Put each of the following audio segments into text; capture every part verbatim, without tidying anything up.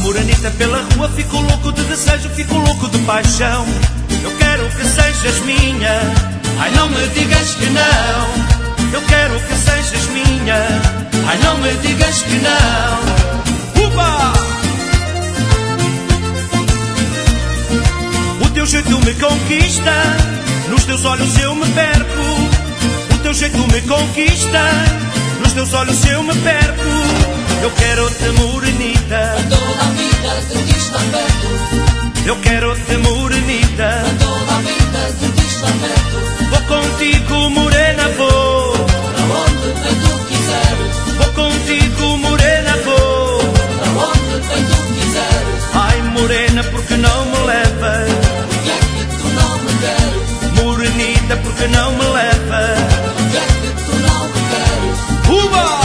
morenita pela rua, fico louco de desejo, fico louco de paixão. Eu quero que sejas minha, ai não me digas que não. Eu quero que sejas minha, ai não me digas que não. Uba! O teu jeito me conquista, nos teus olhos eu me perco. O teu jeito me conquista, nos teus olhos eu me perco. Eu quero-te morenita, para toda a vida de ti estar perto. Eu quero-te morenita, para toda a vida de ti estar perto. Vou contigo morena, vou para onde bem tu quiseres. Vou contigo morena, vou para onde bem tu quiseres. Ai morena, porque não me levas? Porque é que tu não me queres? Morenita, porque não me levas? Porque é que tu não me queres? Uba!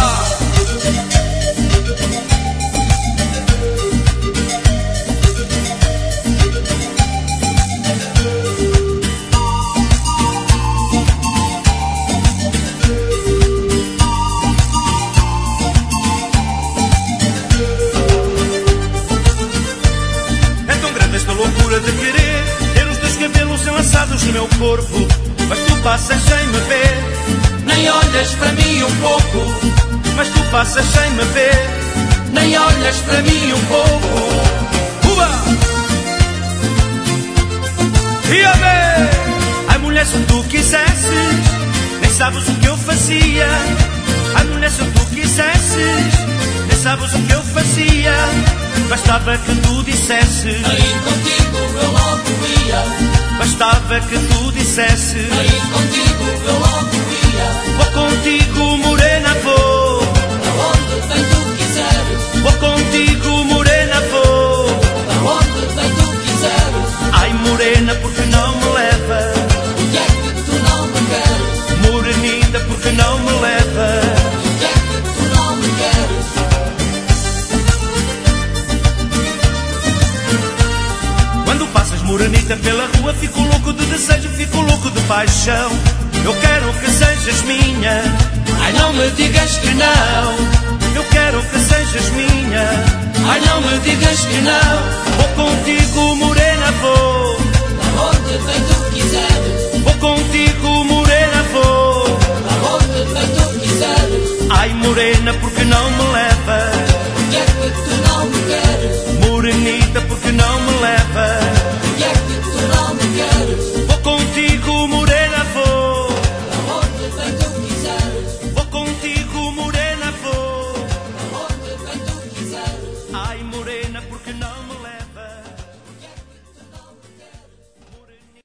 De querer ter os teus cabelos enlaçados no meu corpo, mas tu passas sem me ver. Nem olhas para mim um pouco, mas tu passas sem me ver. Nem olhas para mim um pouco. Uba! E a ver! Ai mulher, se tu quisesses, nem sabes o que eu fazia. Ai mulher, se tu quisesses, nem sabes o que eu fazia. Bastava que tu dissesses, aí contigo eu logo ia. Bastava que tu dissesses, aí contigo eu logo ia. Vou contigo morena, vou para onde bem tu quiseres. Vou contigo morena, vou para onde bem tu quiseres. Ai morena, porque não me leva? Porque é que tu não me queres? Morenita, porque não me leva? Porque é que tu não me queres? Quando passas morenita pela rua, fico louco de desejo, fico louco de paixão. Eu quero que sejas minha, ai não me digas que não. Eu quero que sejas minha, ai não me digas que não. Vou contigo morena, vou para onde bem tu quiseres. Vou contigo morena, vou para onde bem tu quiseres. Ai morena, porque não me leva? Porque é que tu não me queres? Morenita, porque não me leva? Porque é que tu não me queres? Vou contigo morena, vou para onde bem tu quiseres. Vou contigo morena, vou para onde bem tu quiseres. Ai morena, porque não me leva?